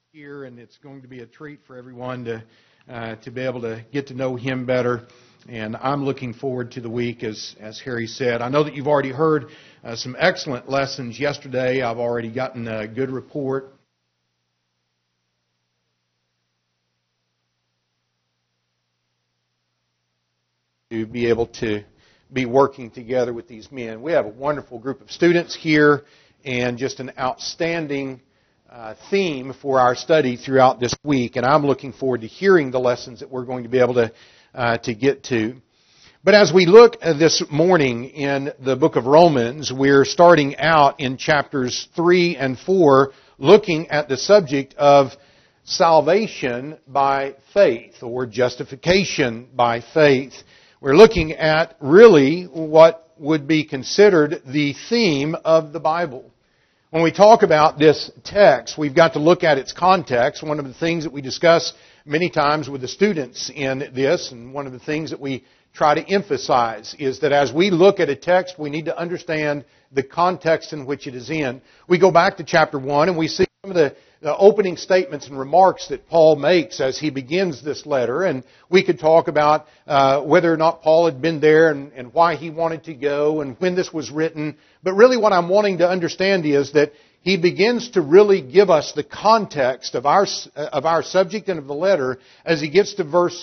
here, and it's going to be a treat for everyone to be able to get to know him better. And I'm looking forward to the week, as Harry said. I know that you've already heard some excellent lessons yesterday. I've already gotten a good report. To be able to be working together with these men. We have a wonderful group of students here and just an outstanding theme for our study throughout this week, and I'm looking forward to hearing the lessons that we're going to be able to get to. But as we look this morning in the book of Romans, we're starting out in chapters 3 and 4, looking at the subject of salvation by faith, or justification by faith. We're looking at really what would be considered the theme of the Bible. When we talk about this text, we've got to look at its context. One of the things that we discuss many times with the students in this, and one of the things that we try to emphasize, is that as we look at a text, we need to understand the context in which it is in. We go back to chapter 1 and we see some of the opening statements and remarks that Paul makes as he begins this letter. And we could talk about whether or not Paul had been there and why he wanted to go and when this was written. But really what I'm wanting to understand is that he begins to really give us the context of our subject and of the letter as he gets to verse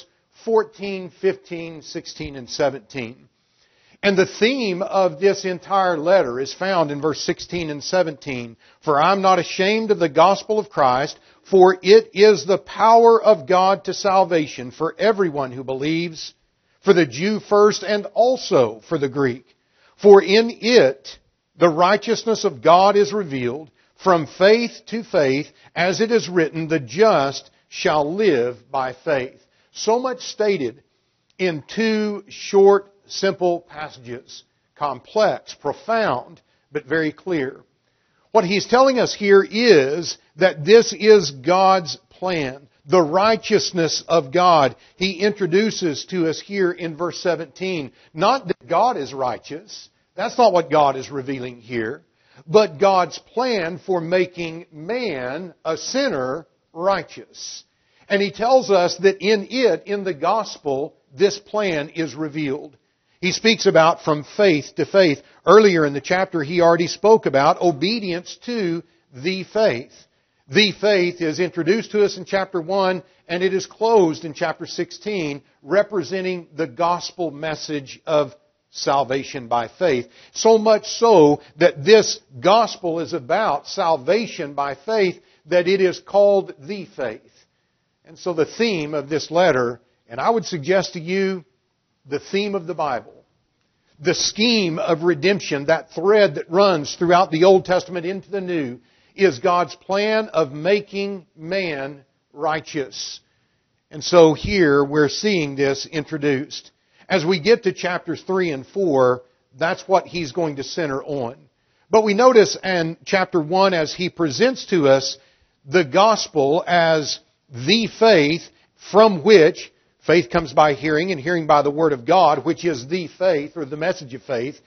14, 15, 16, and 17. And the theme of this entire letter is found in verse 16 and 17. For I'm not ashamed of the gospel of Christ, for it is the power of God to salvation for everyone who believes, for the Jew first and also for the Greek. For in it the righteousness of God is revealed from faith to faith, as it is written, the just shall live by faith. So much stated in two short, simple passages. Complex, profound, but very clear. What he's telling us here is that this is God's plan. The righteousness of God. He introduces to us here in verse 17. Not that God is righteous. That's not what God is revealing here. But God's plan for making man, a sinner, righteous. And he tells us that in it, in the gospel, this plan is revealed. He speaks about from faith to faith. Earlier in the chapter, he already spoke about obedience to the faith. The faith is introduced to us in chapter 1, and it is closed in chapter 16, representing the gospel message of salvation by faith. So much so that this gospel is about salvation by faith, that it is called the faith. And so the theme of this letter, and I would suggest to you, the theme of the Bible, the scheme of redemption, that thread that runs throughout the Old Testament into the New, is God's plan of making man righteous. And so here we're seeing this introduced. As we get to chapters 3 and 4, that's what he's going to center on. But we notice in chapter 1, as he presents to us the gospel as the faith from which faith comes by hearing, and hearing by the Word of God, which is the faith, or the message of faith.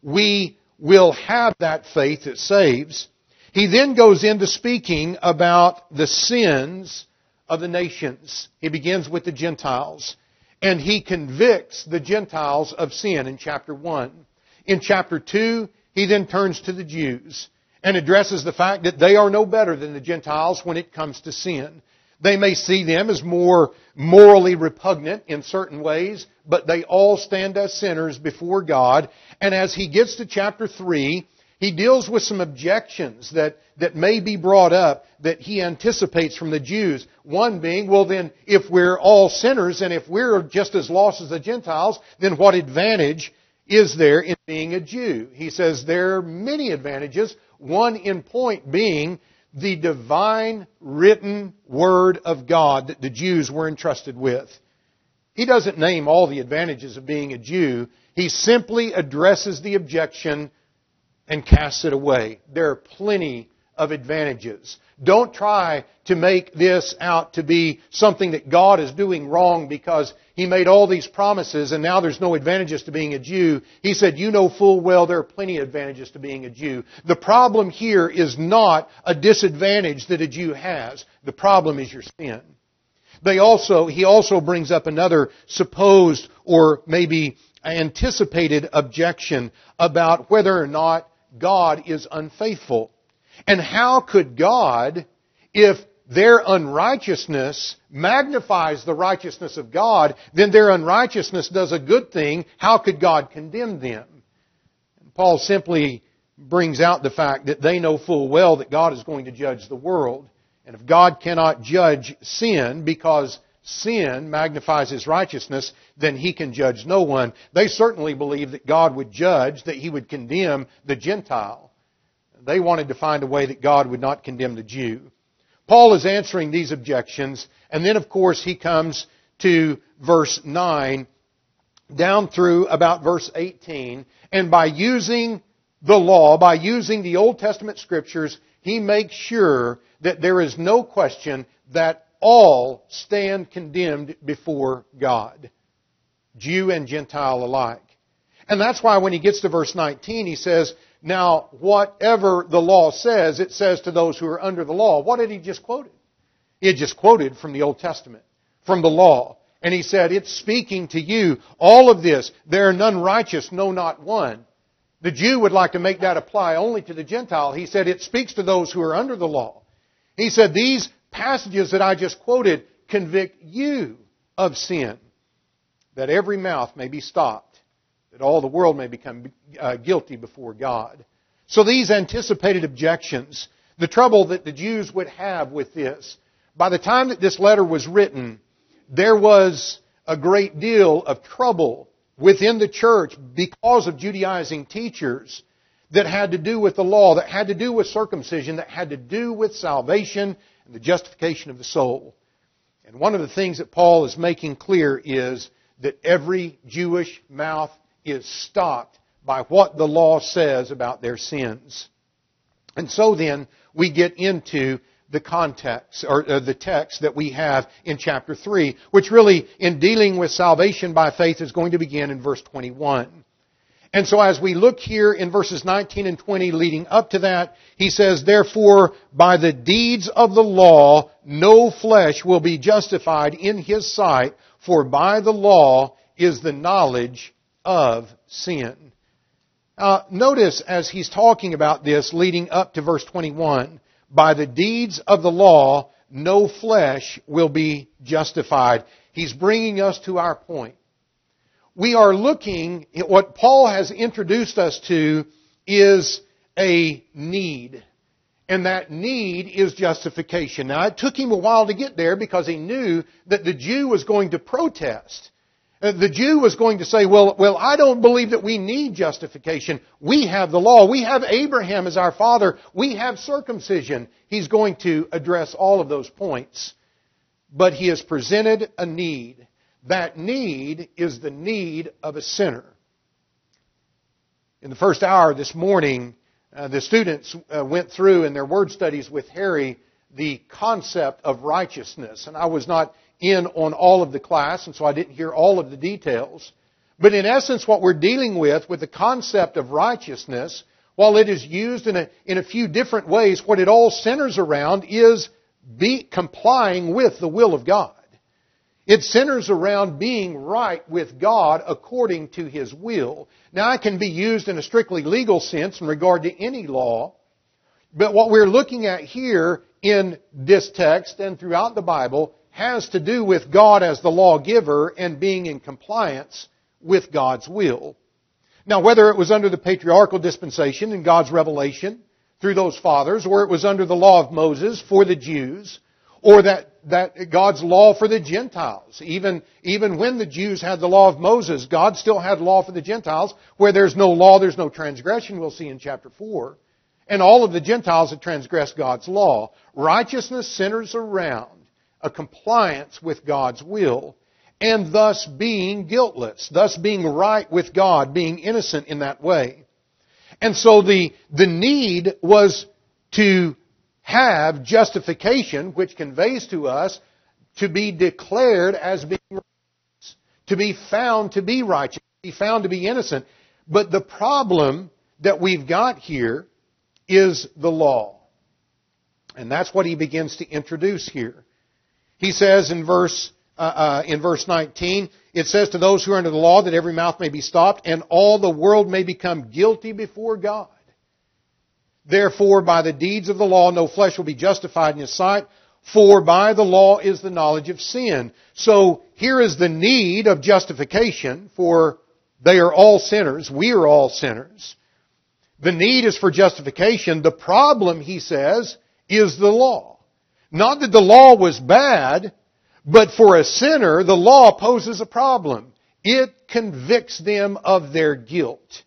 We will have that faith that saves. He then goes into speaking about the sins of the nations. He begins with the Gentiles, and he convicts the Gentiles of sin in chapter 1. In chapter 2, he then turns to the Jews and addresses the fact that they are no better than the Gentiles when it comes to sin. They may see them as more morally repugnant in certain ways, but they all stand as sinners before God. And as he gets to chapter 3, he deals with some objections that may be brought up that he anticipates from the Jews. One being, well then, if we're all sinners and if we're just as lost as the Gentiles, then what advantage is there in being a Jew? He says there are many advantages, one in point being the divine written Word of God that the Jews were entrusted with. He doesn't name all the advantages of being a Jew. He simply addresses the objection and casts it away. There are plenty of advantages. Don't try to make this out to be something that God is doing wrong because He made all these promises, and now there's no advantages to being a Jew. He said, you know full well there are plenty of advantages to being a Jew. The problem here is not a disadvantage that a Jew has. The problem is your sin. He also brings up another supposed or maybe anticipated objection about whether or not God is unfaithful. And how could God, if their unrighteousness magnifies the righteousness of God, then their unrighteousness does a good thing, how could God condemn them? Paul simply brings out the fact that they know full well that God is going to judge the world. And if God cannot judge sin because sin magnifies His righteousness, then He can judge no one. They certainly believe that God would judge, that He would condemn the Gentile. They wanted to find a way that God would not condemn the Jew. Paul is answering these objections, and then of course he comes to verse 9 down through about verse 18, and by using the law, by using the Old Testament Scriptures, he makes sure that there is no question that all stand condemned before God, Jew and Gentile alike. And that's why when he gets to verse 19, he says, now, whatever the law says, it says to those who are under the law. What had he just quoted? He had just quoted from the Old Testament, from the law. And he said, it's speaking to you. All of this, there are none righteous, no, not one. The Jew would like to make that apply only to the Gentile. He said, it speaks to those who are under the law. He said, these passages that I just quoted convict you of sin, that every mouth may be stopped, that all the world may become guilty before God. So these anticipated objections, the trouble that the Jews would have with this, by the time that this letter was written, there was a great deal of trouble within the church because of Judaizing teachers that had to do with the law, that had to do with circumcision, that had to do with salvation and the justification of the soul. And one of the things that Paul is making clear is that every Jewish mouth is stopped by what the law says about their sins. And so then we get into the context, or the text that we have in chapter 3, which really, in dealing with salvation by faith, is going to begin in verse 21. And so as we look here in verses 19 and 20 leading up to that, he says, therefore, by the deeds of the law, no flesh will be justified in his sight, for by the law is the knowledge of sin. Notice as he's talking about this leading up to verse 21, by the deeds of the law, no flesh will be justified. He's bringing us to our point. We are looking at what Paul has introduced us to is a need. And that need is justification. Now, it took him a while to get there because he knew that the Jew was going to protest. The Jew was going to say, well, I don't believe that we need justification. We have the law. We have Abraham as our father. We have circumcision. He's going to address all of those points. But he has presented a need. That need is the need of a sinner. In the first hour this morning, the students went through in their word studies with Harry the concept of righteousness. And I was not in on all of the class, and so I didn't hear all of the details. But in essence, what we're dealing with the concept of righteousness, while it is used in a few different ways, what it all centers around is complying with the will of God. It centers around being right with God according to His will. Now, it can be used in a strictly legal sense in regard to any law, but what we're looking at here in this text and throughout the Bible has to do with God as the lawgiver and being in compliance with God's will. Now, whether it was under the patriarchal dispensation and God's revelation through those fathers, or it was under the law of Moses for the Jews, or that God's law for the Gentiles. Even when the Jews had the law of Moses, God still had law for the Gentiles. Where there's no law, there's no transgression, we'll see in chapter 4. And all of the Gentiles had transgressed God's law. Righteousness centers around a compliance with God's will, and thus being guiltless, thus being right with God, being innocent in that way. And so the need was to have justification, which conveys to us to be declared as being righteous. to be found to be righteous, to be found to be innocent. But the problem that we've got here is the law. And that's what he begins to introduce here. He says in verse 19, it says, to those who are under the law that every mouth may be stopped and all the world may become guilty before God. Therefore, by the deeds of the law, no flesh will be justified in His sight, for by the law is the knowledge of sin. So here is the need of justification, for they are all sinners. We are all sinners. The need is for justification. The problem, he says, is the law. Not that the law was bad, but for a sinner, the law poses a problem. It convicts them of their guilt.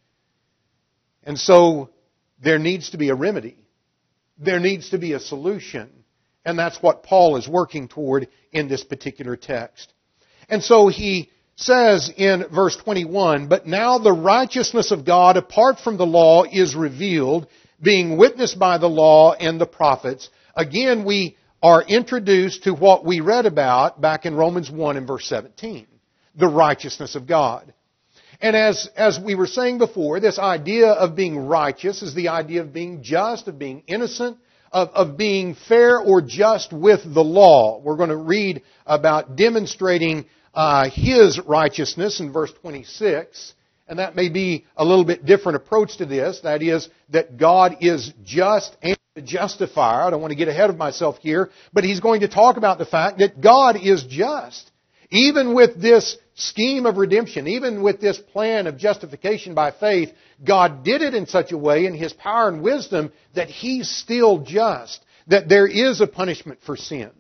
And so there needs to be a remedy. There needs to be a solution. And that's what Paul is working toward in this particular text. And so he says in verse 21, but now the righteousness of God apart from the law is revealed, being witnessed by the law and the prophets. Again, we are introduced to what we read about back in Romans 1 and verse 17. The righteousness of God. And as we were saying before, this idea of being righteous is the idea of being just, of being innocent, of being fair or just with the law. We're going to read about demonstrating His righteousness in verse 26. And that may be a little bit different approach to this. That is, that God is just and the justifier. I don't want to get ahead of myself here. But He's going to talk about the fact that God is just. Even with this scheme of redemption, even with this plan of justification by faith, God did it in such a way in His power and wisdom that He's still just, that there is a punishment for sin.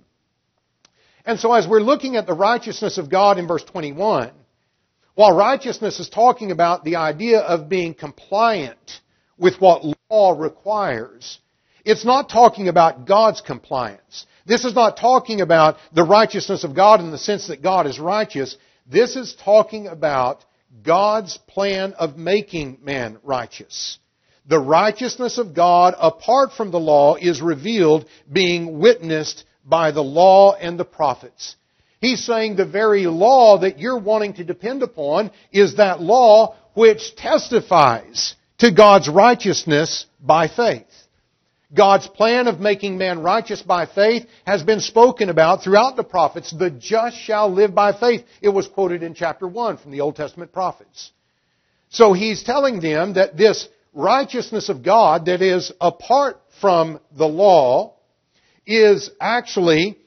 And so as we're looking at the righteousness of God in verse 21, while righteousness is talking about the idea of being compliant with what law requires, it's not talking about God's compliance. This is not talking about the righteousness of God in the sense that God is righteous. This is talking about God's plan of making man righteous. The righteousness of God apart from the law is revealed, being witnessed by the law and the prophets. He's saying the very law that you're wanting to depend upon is that law which testifies to God's righteousness by faith. God's plan of making man righteous by faith has been spoken about throughout the prophets. The just shall live by faith. It was quoted in chapter 1 from the Old Testament prophets. So He's telling them that this righteousness of God that is apart from the law is actually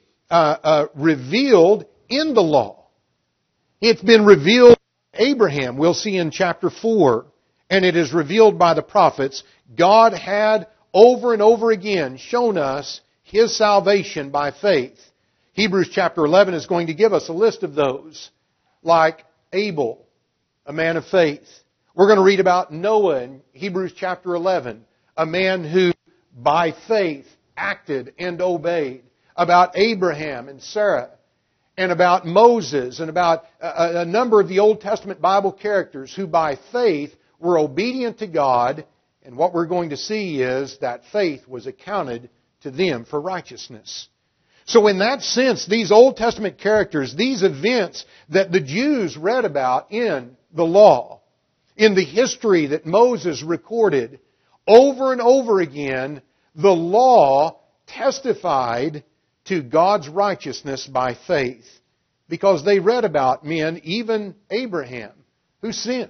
revealed in the law. It's been revealed to Abraham. We'll see in chapter 4. And it is revealed by the prophets. God had over and over again shown us His salvation by faith. Hebrews chapter 11 is going to give us a list of those, like Abel, a man of faith. We're going to read about Noah in Hebrews chapter 11, a man who by faith acted and obeyed. About Abraham and Sarah, and about Moses, and about a number of the Old Testament Bible characters who by faith were obedient to God. And what we're going to see is that faith was accounted to them for righteousness. So in that sense, these Old Testament characters, these events that the Jews read about in the law, in the history that Moses recorded, over and over again, the law testified to God's righteousness by faith. Because they read about men, even Abraham, who sinned.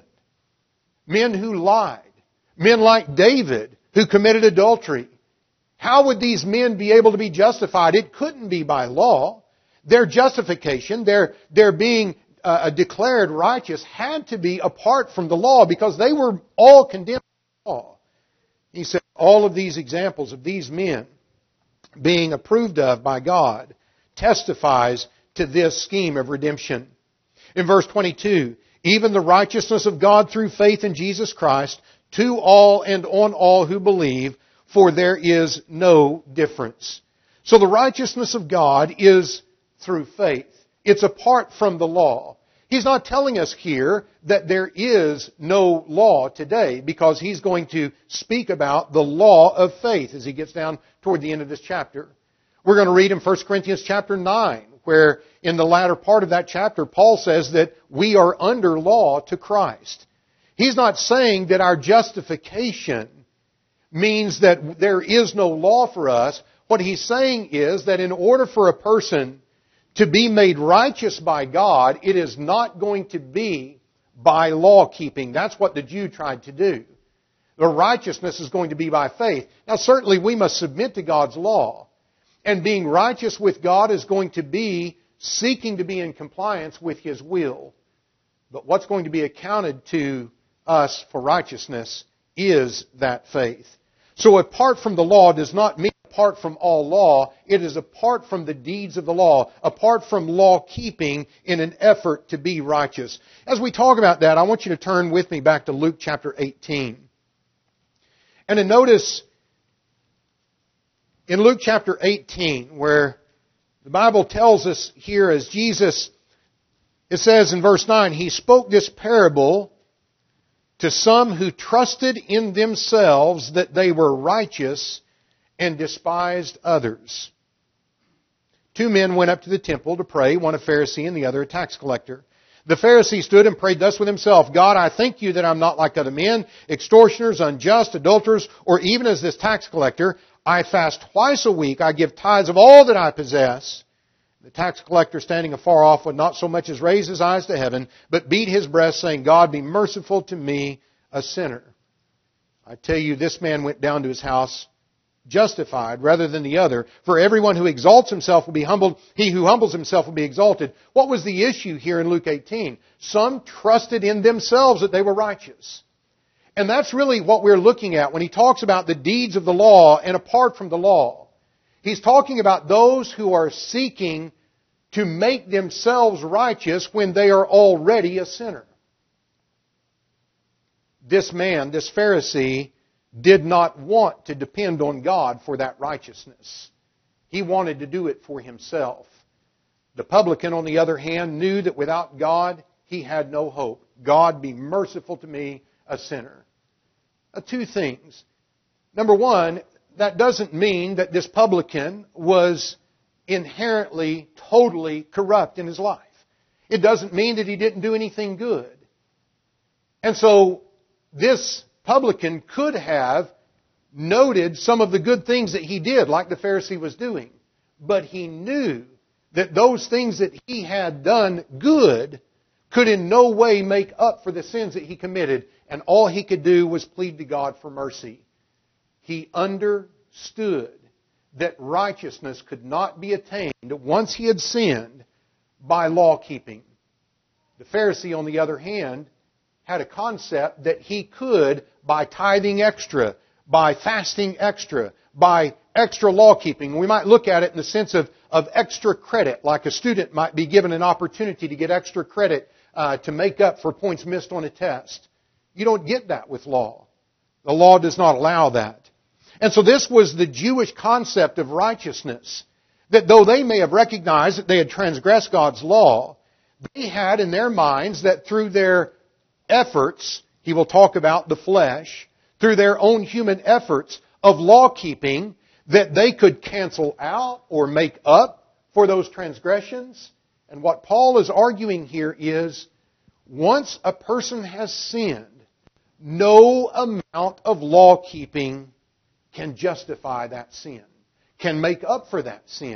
Men who lied. Men like David, who committed adultery. How would these men be able to be justified? It couldn't be by law. Their justification, their being declared righteous, had to be apart from the law because they were all condemned by the law. He said all of these examples of these men being approved of by God testifies to this scheme of redemption. In verse 22, even the righteousness of God through faith in Jesus Christ to all and on all who believe, for there is no difference. So the righteousness of God is through faith. It's apart from the law. He's not telling us here that there is no law today, because He's going to speak about the law of faith as He gets down toward the end of this chapter. We're going to read in 1 Corinthians chapter 9 where in the latter part of that chapter, Paul says that we are under law to Christ. He's not saying that our justification means that there is no law for us. What he's saying is that in order for a person to be made righteous by God, it is not going to be by law keeping. That's what the Jew tried to do. The righteousness is going to be by faith. Now certainly we must submit to God's law. And being righteous with God is going to be seeking to be in compliance with His will. But what's going to be accounted to us for righteousness is that faith. So apart from the law does not mean apart from all law. It is apart from the deeds of the law, apart from law keeping in an effort to be righteous. As we talk about that, I want you to turn with me back to Luke chapter 18. And to notice in Luke chapter 18, where the Bible tells us here as Jesus, it says in verse 9, He spoke this parable to some who trusted in themselves that they were righteous and despised others. Two men went up to the temple to pray, one a Pharisee and the other a tax collector. The Pharisee stood and prayed thus with himself, God, I thank you that I'm not like other men, extortioners, unjust, adulterers, or even as this tax collector. I fast twice a week. I give tithes of all that I possess. The tax collector, standing afar off, would not so much as raise his eyes to heaven, but beat his breast, saying, God, be merciful to me, a sinner. I tell you, this man went down to his house justified rather than the other. For everyone who exalts himself will be humbled. He who humbles himself will be exalted. What was the issue here in Luke 18? Some trusted in themselves that they were righteous. And that's really what we're looking at when he talks about the deeds of the law and apart from the law. He's talking about those who are seeking to make themselves righteous when they are already a sinner. This man, this Pharisee, did not want to depend on God for that righteousness. He wanted to do it for himself. The publican, on the other hand, knew that without God, he had no hope. God, be merciful to me, a sinner. Two things. Number one, that doesn't mean that this publican was inherently, totally corrupt in his life. It doesn't mean that he didn't do anything good. And so, this publican could have noted some of the good things that he did, like the Pharisee was doing. But he knew that those things that he had done good could in no way make up for the sins that he committed, and all he could do was plead to God for mercy. He understood that righteousness could not be attained once he had sinned by law keeping. The Pharisee, on the other hand, had a concept that he could, by tithing extra, by fasting extra, by extra law keeping. We might look at it in the sense of extra credit, like a student might be given an opportunity to get extra credit to make up for points missed on a test. You don't get that with law. The law does not allow that. And so this was the Jewish concept of righteousness, that though they may have recognized that they had transgressed God's law, they had in their minds that through their efforts, he will talk about the flesh, through their own human efforts of law keeping, that they could cancel out or make up for those transgressions. And what Paul is arguing here is, once a person has sinned, no amount of law keeping can justify that sin, can make up for that sin.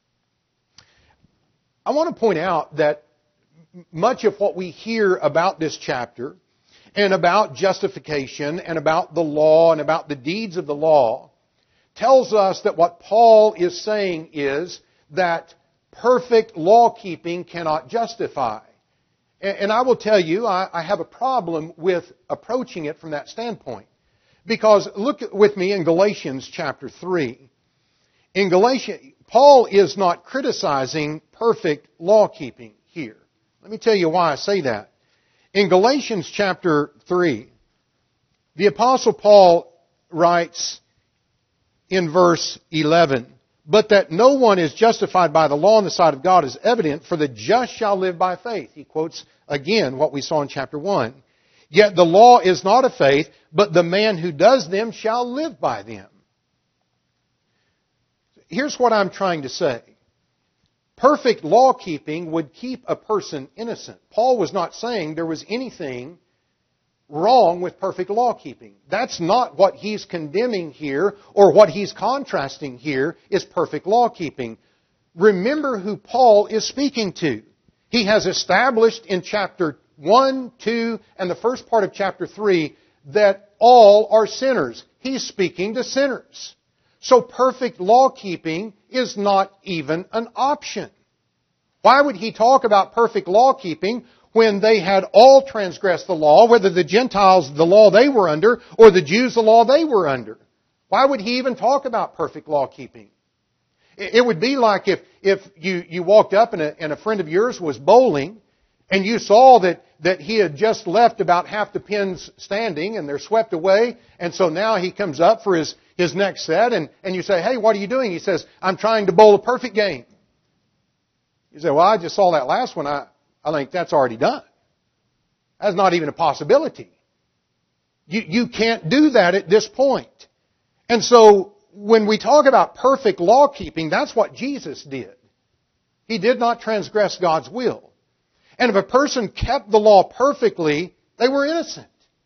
I want to point out that much of what we hear about this chapter and about justification and about the law and about the deeds of the law tells us that what Paul is saying is that perfect law keeping cannot justify. And I will tell you, I have a problem with approaching it from that standpoint. Because look with me in Galatians chapter 3. In Galatians, Paul is not criticizing perfect law keeping here. Let me tell you why I say that. In Galatians chapter 3, the Apostle Paul writes in verse 11, But that no one is justified by the law in the sight of God is evident, for the just shall live by faith. He quotes again what we saw in chapter 1. Yet the law is not of faith, but the man who does them shall live by them. Here's what I'm trying to say. Perfect law-keeping would keep a person innocent. Paul was not saying there was anything wrong with perfect law-keeping. That's not what he's condemning here, or what he's contrasting here is perfect law-keeping. Remember who Paul is speaking to. He has established in chapter 1, 2, and the first part of chapter 3 that all are sinners. He's speaking to sinners. So perfect law-keeping is not even an option. Why would he talk about perfect law-keeping when they had all transgressed the law, whether the Gentiles the law they were under or the Jews the law they were under? Why would he even talk about perfect law-keeping? It would be like if you walked up and a friend of yours was bowling and you saw that he had just left about half the pins standing and they're swept away, and so now he comes up for his next set and you say, "Hey, what are you doing?" He says, "I'm trying to bowl a perfect game." You say, "Well, I just saw that last one. I think that's already done. That's not even a possibility." You can't do that at this point. And so when we talk about perfect law-keeping, that's what Jesus did. He did not transgress God's will. And if a person kept the law perfectly, they were innocent.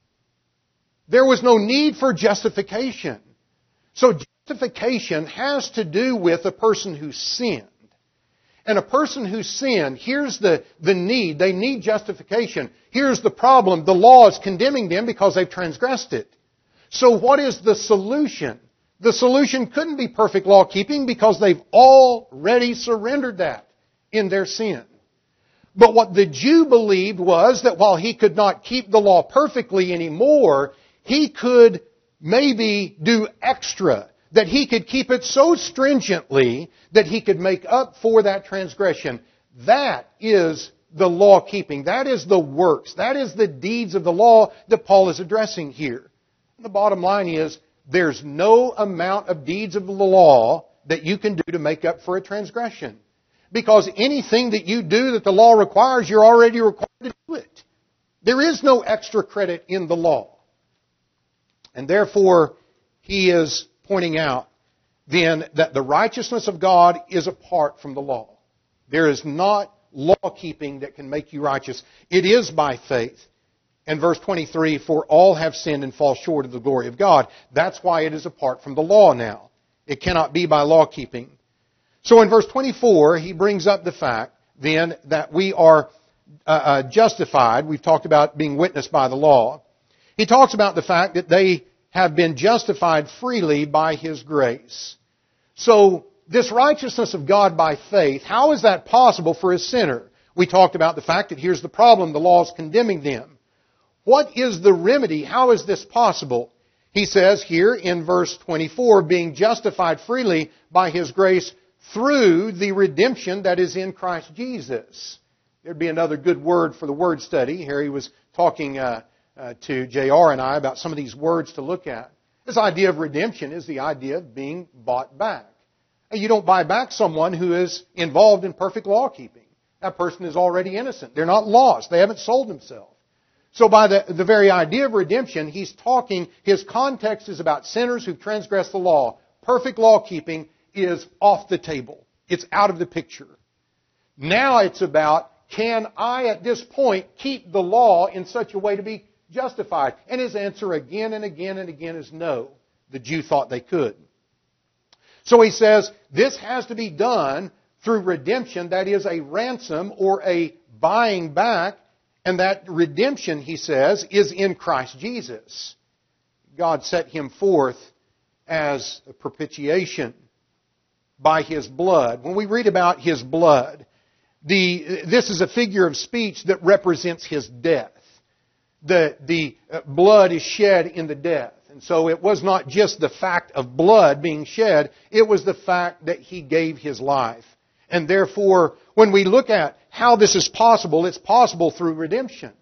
There was no need for justification. So justification has to do with a person who sinned. And a person who sinned, here's the need. They need justification. Here's the problem. The law is condemning them because they've transgressed it. So what is the solution? The solution couldn't be perfect law-keeping because they've already surrendered that in their sin. But what the Jew believed was that while he could not keep the law perfectly anymore, he could maybe do extra. That he could keep it so stringently that he could make up for that transgression. That is the law-keeping. That is the works. That is the deeds of the law that Paul is addressing here. And the bottom line is, there's no amount of deeds of the law that you can do to make up for a transgression. Because anything that you do that the law requires, you're already required to do it. There is no extra credit in the law. And therefore, he is pointing out then that the righteousness of God is apart from the law. There is not law-keeping that can make you righteous. It is by faith. And verse 23, "For all have sinned and fall short of the glory of God." That's why it is apart from the law now. It cannot be by law-keeping. So in verse 24, he brings up the fact then that we are justified. We've talked about being witnessed by the law. He talks about the fact that they have been justified freely by His grace. So this righteousness of God by faith, how is that possible for a sinner? We talked about the fact that here's the problem, the law is condemning them. What is the remedy? How is this possible? He says here in verse 24, being justified freely by His grace through the redemption that is in Christ Jesus. There'd be another good word for the word study. Harry was talking to J.R. and I about some of these words to look at. This idea of redemption is the idea of being bought back. You don't buy back someone who is involved in perfect law-keeping. That person is already innocent. They're not lost. They haven't sold themselves. So by the very idea of redemption, he's talking, his context is about sinners who transgress the law. Perfect law-keeping is off the table. It's out of the picture. Now it's about, can I at this point keep the law in such a way to be justified? And his answer again and again and again is no. The Jew thought they could. So he says, this has to be done through redemption, that is a ransom or a buying back. And that redemption, he says, is in Christ Jesus. God set Him forth as a propitiation by His blood. When we read about His blood, this is a figure of speech that represents His death. The blood is shed in the death. And so it was not just the fact of blood being shed, it was the fact that He gave His life. And therefore, when we look at how this is possible, it's possible through redemption.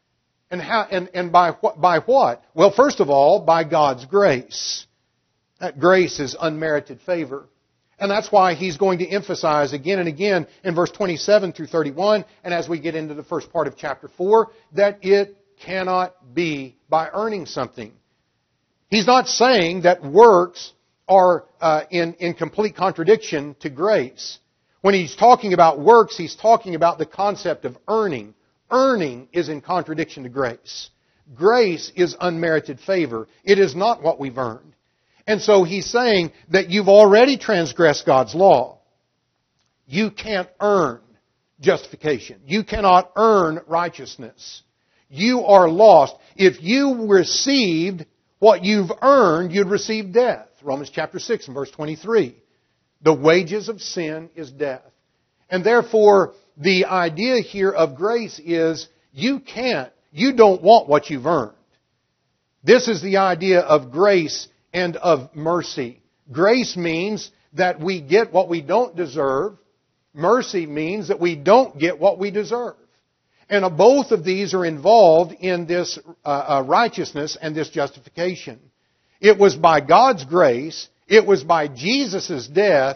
And by what? Well, first of all, by God's grace. That grace is unmerited favor. And that's why he's going to emphasize again and again in verse 27 through 31, and as we get into the first part of chapter 4, that it cannot be by earning something. He's not saying that works are in complete contradiction to grace. When he's talking about works, he's talking about the concept of earning. Earning is in contradiction to grace. Grace is unmerited favor. It is not what we've earned. And so he's saying that you've already transgressed God's law. You can't earn justification. You cannot earn righteousness. You are lost. If you received what you've earned, you'd receive death. Romans chapter 6 and verse 23. The wages of sin is death. And therefore, the idea here of grace is you don't want what you've earned. This is the idea of grace and of mercy. Grace means that we get what we don't deserve. Mercy means that we don't get what we deserve. And both of these are involved in this righteousness and this justification. It was by God's grace, it was by Jesus' death,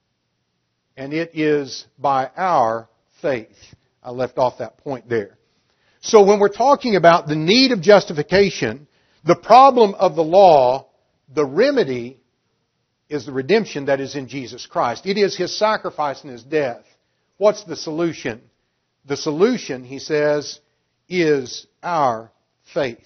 and it is by our faith. I left off that point there. So when we're talking about the need of justification, the problem of the law, the remedy is the redemption that is in Jesus Christ. It is His sacrifice and His death. What's the solution? The solution, he says, is our faith.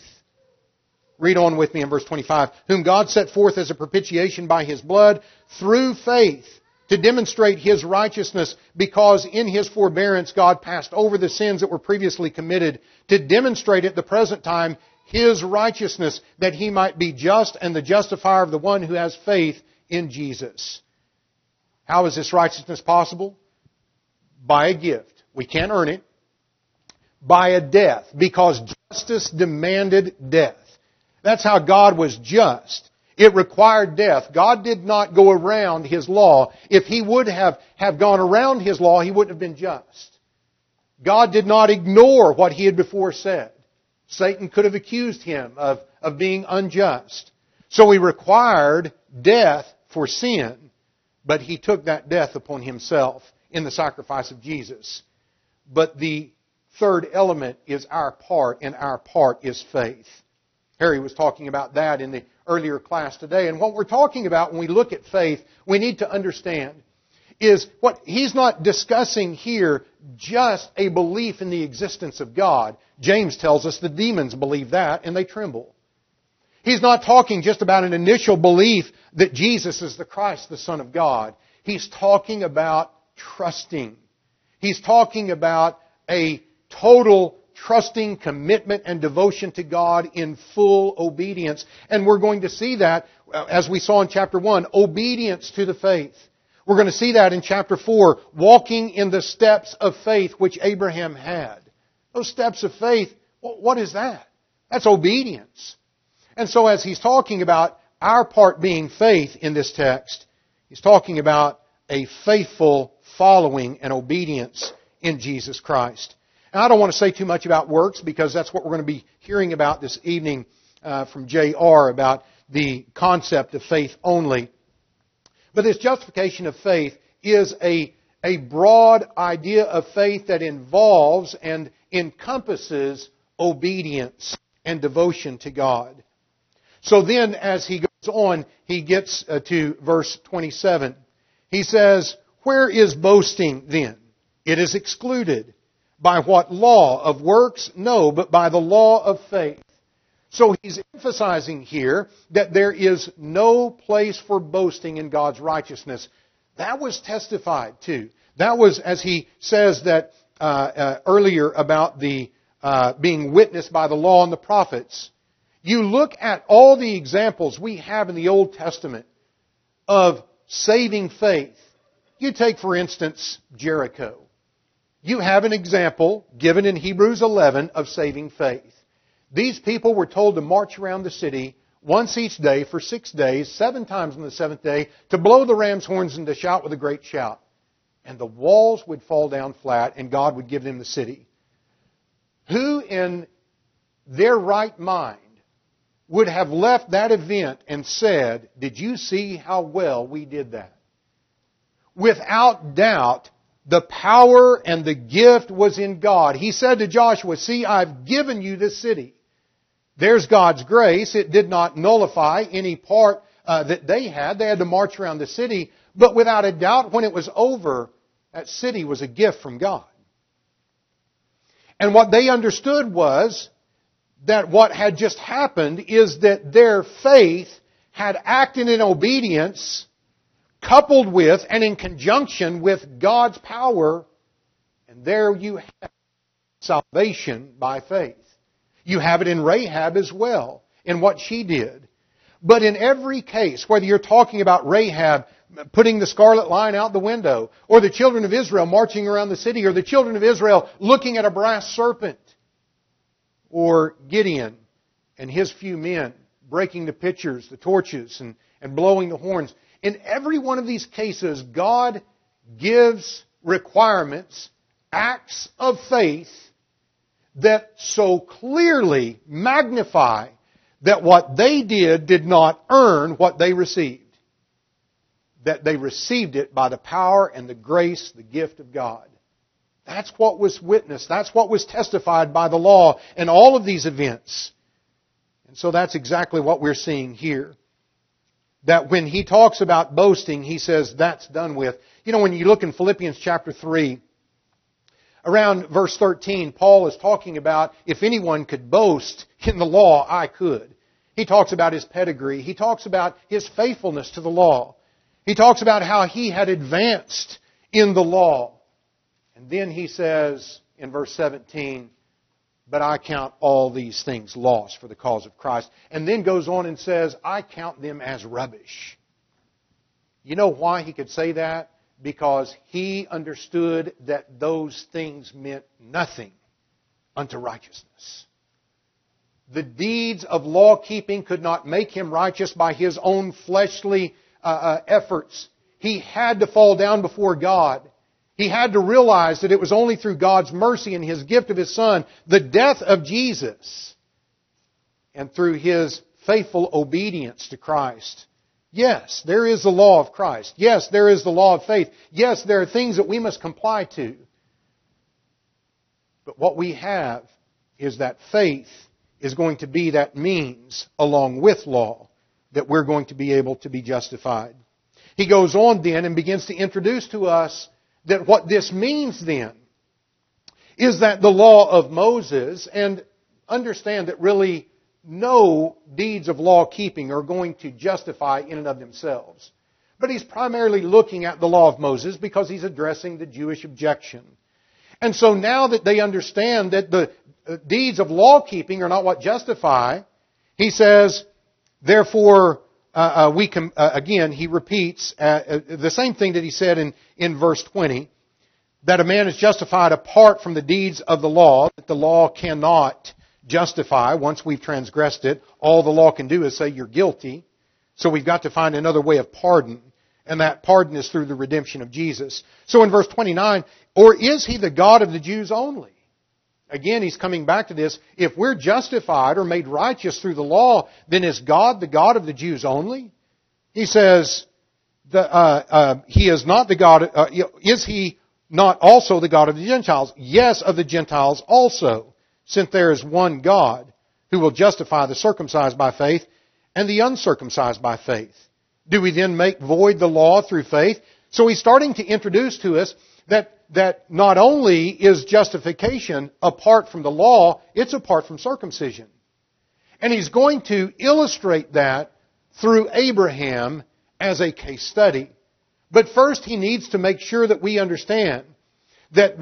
Read on with me in verse 25. Whom God set forth as a propitiation by His blood through faith to demonstrate His righteousness, because in His forbearance God passed over the sins that were previously committed, to demonstrate at the present time His righteousness, that He might be just and the justifier of the one who has faith in Jesus. How is this righteousness possible? By a gift. We can't earn it. By a death, because justice demanded death. That's how God was just. It required death. God did not go around His law. If He would have gone around His law, He wouldn't have been just. God did not ignore what He had before said. Satan could have accused Him of being unjust. So He required death for sin, but He took that death upon Himself in the sacrifice of Jesus. But the third element is our part, and our part is faith. Harry was talking about that in the earlier class today. And what we're talking about when we look at faith, we need to understand is what he's not discussing here just a belief in the existence of God. James tells us the demons believe that and they tremble. He's not talking just about an initial belief that Jesus is the Christ, the Son of God. He's talking about trusting. He's talking about a total trusting commitment and devotion to God in full obedience. And we're going to see that, as we saw in chapter 1, obedience to the faith. We're going to see that in chapter 4, walking in the steps of faith which Abraham had. Those steps of faith, what is that? That's obedience. And so as he's talking about our part being faith in this text, he's talking about a faithful following and obedience in Jesus Christ. And I don't want to say too much about works, because that's what we're going to be hearing about this evening from J.R. about the concept of faith only. But this justification of faith is a broad idea of faith that involves and encompasses obedience and devotion to God. So then, as he goes on, he gets to verse 27. He says, "Where is boasting then? It is excluded. By what law? Of works? No, but by the law of faith." So he's emphasizing here that there is no place for boasting in God's righteousness. That was testified to. That was, as he says that earlier about the being witnessed by the law and the prophets. You look at all the examples we have in the Old Testament of saving faith. You take, for instance, Jericho. You have an example given in Hebrews 11 of saving faith. These people were told to march around the city once each day for 6 days, 7 times on the 7th day, to blow the ram's horns and to shout with a great shout. And the walls would fall down flat and God would give them the city. Who in their right mind would have left that event and said, "Did you see how well we did that?" Without doubt, the power and the gift was in God. He said to Joshua, "See, I've given you this city." There's God's grace. It did not nullify any part that they had. They had to march around the city. But without a doubt, when it was over, That city was a gift from God. And what they understood was that what had just happened is that their faith had acted in obedience, coupled with and in conjunction with God's power, and there you have salvation by faith. You have it in Rahab as well, in what she did. But in every case, whether you're talking about Rahab putting the scarlet line out the window, or the children of Israel marching around the city, or the children of Israel looking at a brass serpent, or Gideon and his few men breaking the pitchers, the torches, and blowing the horns. In every one of these cases, God gives requirements, acts of faith, that so clearly magnify that what they did not earn what they received. That they received it by the power and the grace, the gift of God. That's what was witnessed. That's what was testified by the law in all of these events. And so that's exactly what we're seeing here. That when he talks about boasting, he says that's done with. You know, when you look in Philippians chapter 3, around verse 13, Paul is talking about if anyone could boast in the law, I could. He talks about his pedigree. He talks about his faithfulness to the law. He talks about how he had advanced in the law. And then he says in verse 17, but I count all these things lost for the cause of Christ. And then goes on and says, I count them as rubbish. You know why he could say that? Because he understood that those things meant nothing unto righteousness. The deeds of law-keeping could not make him righteous by his own fleshly efforts. He had to fall down before God. He had to realize that it was only through God's mercy and His gift of His Son, the death of Jesus, and through His faithful obedience to Christ. Yes, there is the law of Christ. Yes, there is the law of faith. Yes, there are things that we must comply to. But what we have is that faith is going to be that means, along with law, that we're going to be able to be justified. He goes on then and begins to introduce to us that what this means then is that the law of Moses, and understand that really no deeds of law keeping are going to justify in and of themselves. But he's primarily looking at the law of Moses because he's addressing the Jewish objection. And so now that they understand that the deeds of law keeping are not what justify, he says, therefore, again, he repeats the same thing that he said in verse 20, that a man is justified apart from the deeds of the law, that the law cannot justify. Once we've transgressed it, all the law can do is say you're guilty. So we've got to find another way of pardon, and that pardon is through the redemption of Jesus. So in verse 29, or is He the God of the Jews only? Again, he's coming back to this. If we're justified or made righteous through the law, then is God the God of the Jews only? He says, He is not the God, is He not also the God of the Gentiles? Yes, of the Gentiles also, since there is one God who will justify the circumcised by faith and the uncircumcised by faith. Do we then make void the law through faith? So he's starting to introduce to us that not only is justification apart from the law, it's apart from circumcision. And he's going to illustrate that through Abraham as a case study. But first he needs to make sure that we understand that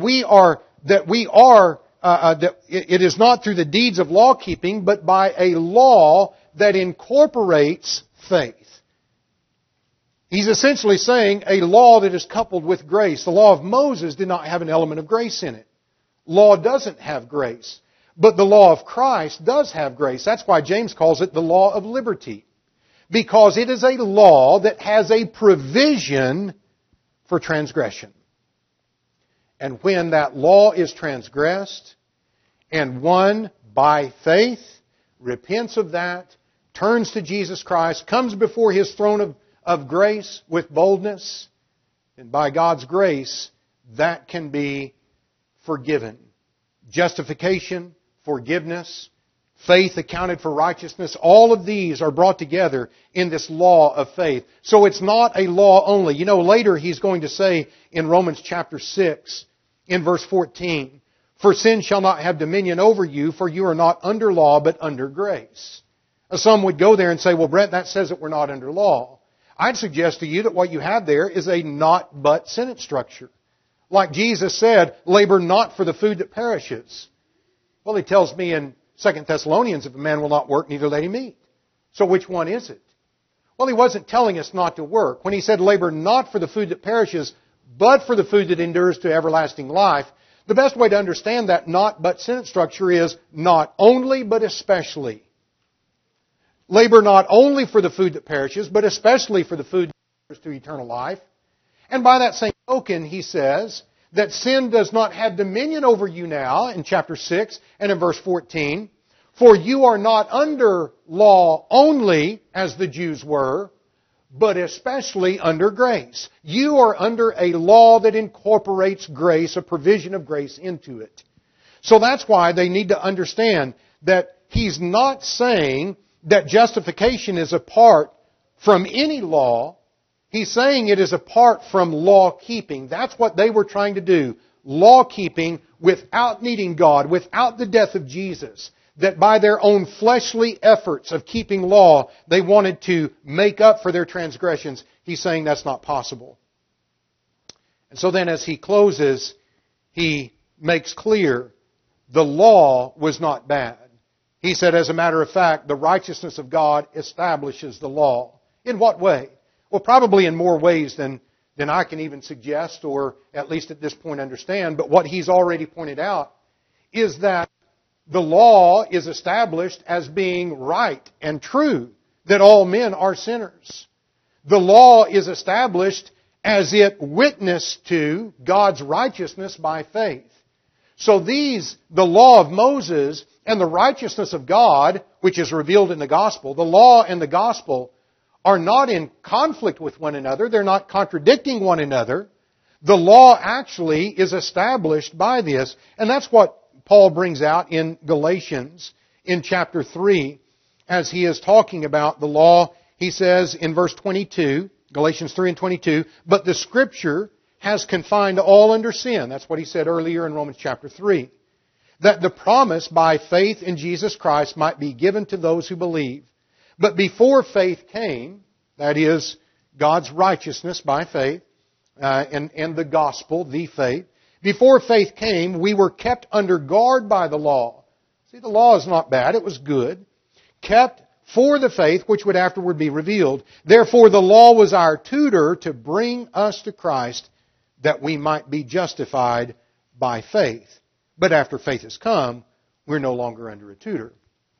it is not through the deeds of law keeping, but by a law that incorporates faith. He's essentially saying a law that is coupled with grace. The law of Moses did not have an element of grace in it. Law doesn't have grace. But the law of Christ does have grace. That's why James calls it the law of liberty. Because it is a law that has a provision for transgression. And when that law is transgressed, and one by faith repents of that, turns to Jesus Christ, comes before His throne of grace with boldness, and by God's grace, that can be forgiven. Justification, forgiveness, faith accounted for righteousness. All of these are brought together in this law of faith. So it's not a law only. You know, later he's going to say in Romans chapter 6, in verse 14, "For sin shall not have dominion over you, for you are not under law, but under grace." Now, some would go there and say, "Well, Brent, that says that we're not under law." I'd suggest to you that what you have there is a not but sentence structure. Like Jesus said, "Labor not for the food that perishes." Well, he tells me in 2 Thessalonians, "If a man will not work, neither let him eat." So which one is it? Well, he wasn't telling us not to work. When he said, "Labor not for the food that perishes, but for the food that endures to everlasting life," the best way to understand that not but sentence structure is not only but especially. Labor not only for the food that perishes, but especially for the food that endures to eternal life. And by that same token, he says that sin does not have dominion over you now, in chapter 6 and in verse 14. "For you are not under law only, as the Jews were, but especially under grace." You are under a law that incorporates grace, a provision of grace into it. So that's why they need to understand that he's not saying that justification is apart from any law. He's saying it is apart from law keeping. That's what they were trying to do. Law keeping without needing God, without the death of Jesus. That by their own fleshly efforts of keeping law, they wanted to make up for their transgressions. He's saying that's not possible. And so then as he closes, he makes clear the law was not bad. He said, as a matter of fact, the righteousness of God establishes the law. In what way? Well, probably in more ways than I can even suggest, or at least at this point understand. But what he's already pointed out is that the law is established as being right and true, that all men are sinners. The law is established as it witnessed to God's righteousness by faith. So the law of Moses and the righteousness of God, which is revealed in the gospel, the law and the gospel are not in conflict with one another. They're not contradicting one another. The law actually is established by this. And that's what Paul brings out in Galatians in chapter 3 as he is talking about the law. He says in verse 22, Galatians 3 and 22, "But the Scripture has confined all under sin." That's what he said earlier in Romans chapter 3. "That the promise by faith in Jesus Christ might be given to those who believe. But before faith came," that is, God's righteousness by faith, and the gospel, the faith, "before faith came, we were kept under guard by the law." See, the law is not bad, it was good. "Kept for the faith which would afterward be revealed. Therefore the law was our tutor to bring us to Christ, that we might be justified by faith. But after faith has come, we're no longer under a tutor."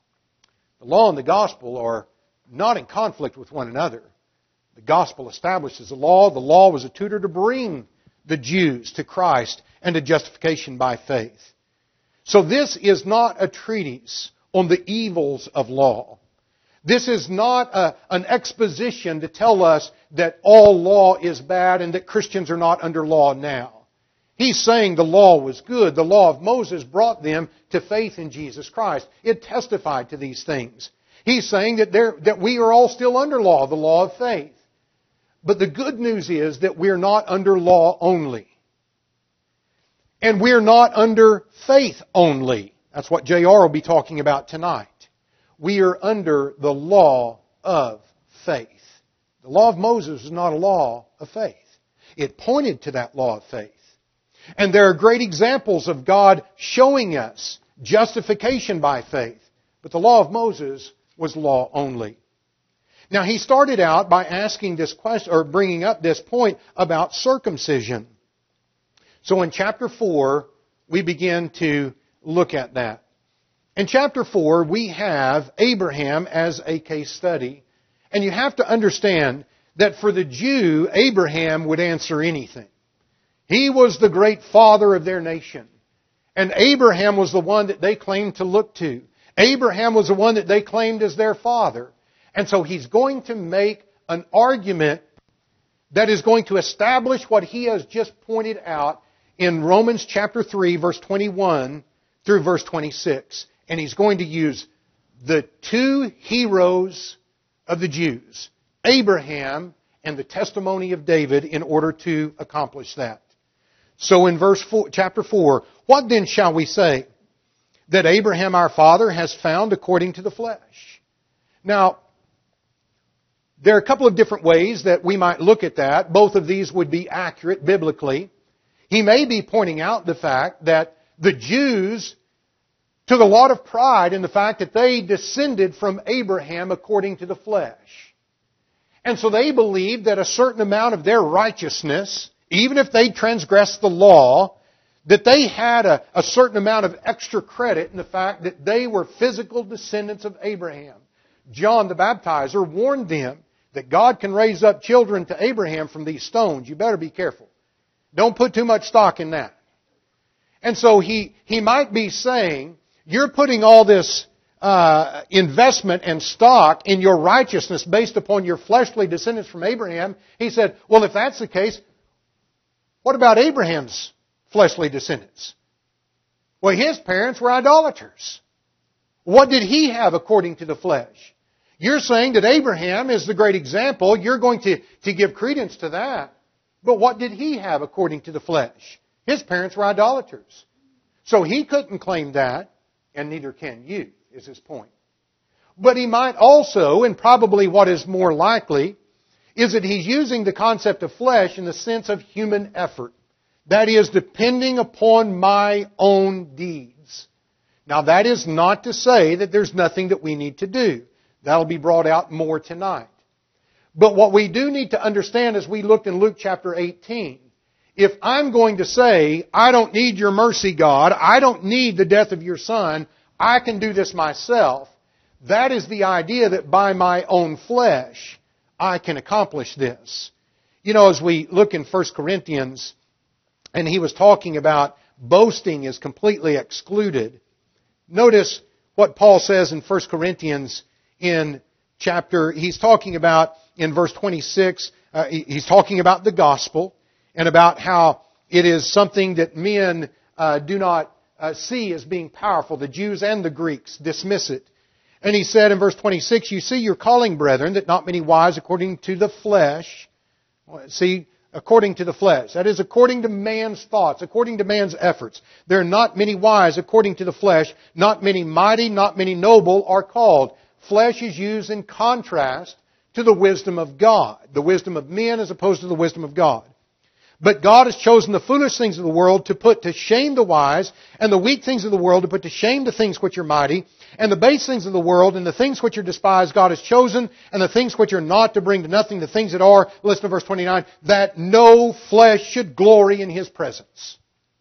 The law and the gospel are not in conflict with one another. The gospel establishes the law. The law was a tutor to bring the Jews to Christ and to justification by faith. So this is not a treatise on the evils of law. This is not an exposition to tell us that all law is bad and that Christians are not under law now. He's saying the law was good. The law of Moses brought them to faith in Jesus Christ. It testified to these things. He's saying that we are all still under law, the law of faith. But the good news is that we're not under law only. And we're not under faith only. That's what J.R. will be talking about tonight. We are under the law of faith. The law of Moses is not a law of faith. It pointed to that law of faith. And there are great examples of God showing us justification by faith. But the law of Moses was law only. Now he started out by asking this question, or bringing up this point about circumcision. So in chapter 4, we begin to look at that. In chapter 4, we have Abraham as a case study. And you have to understand that for the Jew, Abraham would answer anything. He was the great father of their nation. And Abraham was the one that they claimed to look to. Abraham was the one that they claimed as their father. And so he's going to make an argument that is going to establish what he has just pointed out in Romans chapter 3, verse 21 through verse 26. And he's going to use the two heroes of the Jews, Abraham and the testimony of David, in order to accomplish that. So in chapter 4, what then shall we say? That Abraham our father has found according to the flesh. Now, there are a couple of different ways that we might look at that. Both of these would be accurate biblically. He may be pointing out the fact that the Jews took a lot of pride in the fact that they descended from Abraham according to the flesh. And so they believed that a certain amount of their righteousness, even if they transgressed the law, that they had a certain amount of extra credit in the fact that they were physical descendants of Abraham. John the Baptizer warned them that God can raise up children to Abraham from these stones. You better be careful. Don't put too much stock in that. And so he might be saying, you're putting all this investment and stock in your righteousness based upon your fleshly descendants from Abraham. He said, well, if that's the case, what about Abraham's fleshly descendants? Well, his parents were idolaters. What did he have according to the flesh? You're saying that Abraham is the great example. You're going to give credence to that. But what did he have according to the flesh? His parents were idolaters. So he couldn't claim that, and neither can you, is his point. But he might also, and probably what is more likely, is that he's using the concept of flesh in the sense of human effort. That is, depending upon my own deeds. Now, that is not to say that there's nothing that we need to do. That'll be brought out more tonight. But what we do need to understand as we looked in Luke chapter 18, if I'm going to say, I don't need your mercy, God, I don't need the death of your Son, I can do this myself, that is the idea that by my own flesh, I can accomplish this. You know, as we look in 1 Corinthians, and he was talking about boasting is completely excluded. Notice what Paul says in 1 Corinthians he's talking about in verse 26, he's talking about the gospel and about how it is something that men do not see as being powerful. The Jews and the Greeks dismiss it. And he said in verse 26, you see your calling, brethren, that not many wise according to the flesh. See, according to the flesh. That is, according to man's thoughts, according to man's efforts. There are not many wise according to the flesh, not many mighty, not many noble are called. Flesh is used in contrast to the wisdom of God. The wisdom of men as opposed to the wisdom of God. But God has chosen the foolish things of the world to put to shame the wise, and the weak things of the world to put to shame the things which are mighty, and the base things of the world, and the things which are despised God has chosen, and the things which are not to bring to nothing the things that are, listen to verse 29, that no flesh should glory in His presence.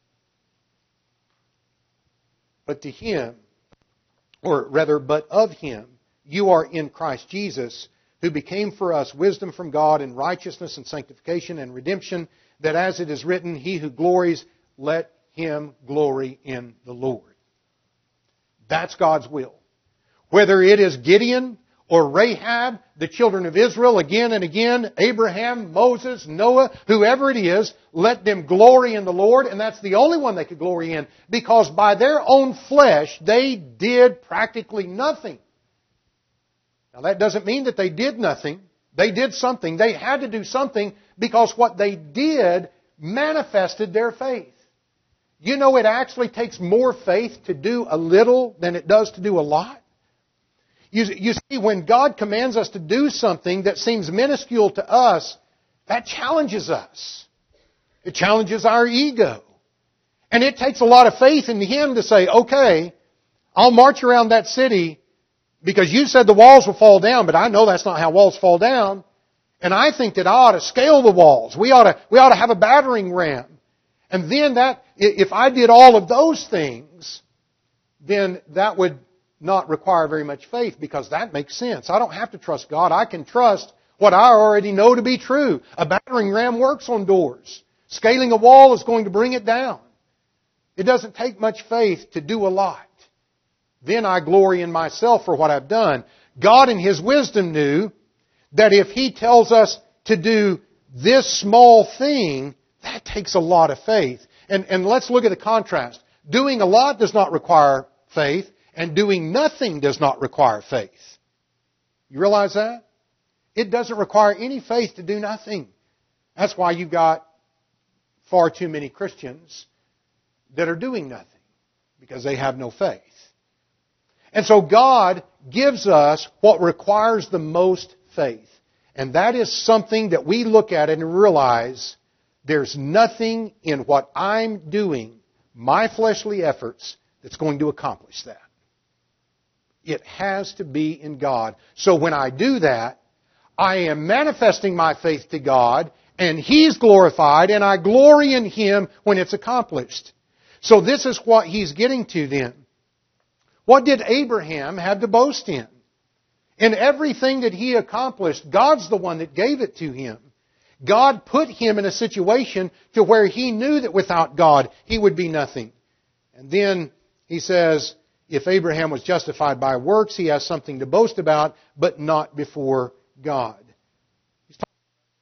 But to Him, or rather, but of Him, you are in Christ Jesus, who became for us wisdom from God and righteousness and sanctification and redemption, that as it is written, he who glories, let him glory in the Lord. That's God's will. Whether it is Gideon or Rahab, the children of Israel, again and again, Abraham, Moses, Noah, whoever it is, let them glory in the Lord, and that's the only one they could glory in, because by their own flesh, they did practically nothing. Now that doesn't mean that they did nothing. They did something. They had to do something because what they did manifested their faith. You know, it actually takes more faith to do a little than it does to do a lot. You see, when God commands us to do something that seems minuscule to us, that challenges us. It challenges our ego. And it takes a lot of faith in Him to say, okay, I'll march around that city because you said the walls will fall down, but I know that's not how walls fall down. And I think that I ought to scale the walls. We ought to have a battering ram. And then if I did all of those things, then that would not require very much faith, because that makes sense. I don't have to trust God. I can trust what I already know to be true. A battering ram works on doors. Scaling a wall is going to bring it down. It doesn't take much faith to do a lot. Then I glory in myself for what I've done. God in His wisdom knew that if He tells us to do this small thing, that takes a lot of faith. And let's look at the contrast. Doing a lot does not require faith, And doing nothing does not require faith. You realize that? It doesn't require any faith to do nothing. That's why you've got far too many Christians that are doing nothing, because they have no faith. And so God gives us what requires the most faith. And that is something that we look at and realize there's nothing in what I'm doing, my fleshly efforts, that's going to accomplish that. It has to be in God. So when I do that, I am manifesting my faith to God, and He's glorified, and I glory in Him when it's accomplished. So this is what He's getting to then. What did Abraham have to boast in? In everything that he accomplished, God's the one that gave it to him. God put him in a situation to where he knew that without God he would be nothing. And then he says, if Abraham was justified by works, he has something to boast about, but not before God. He's talking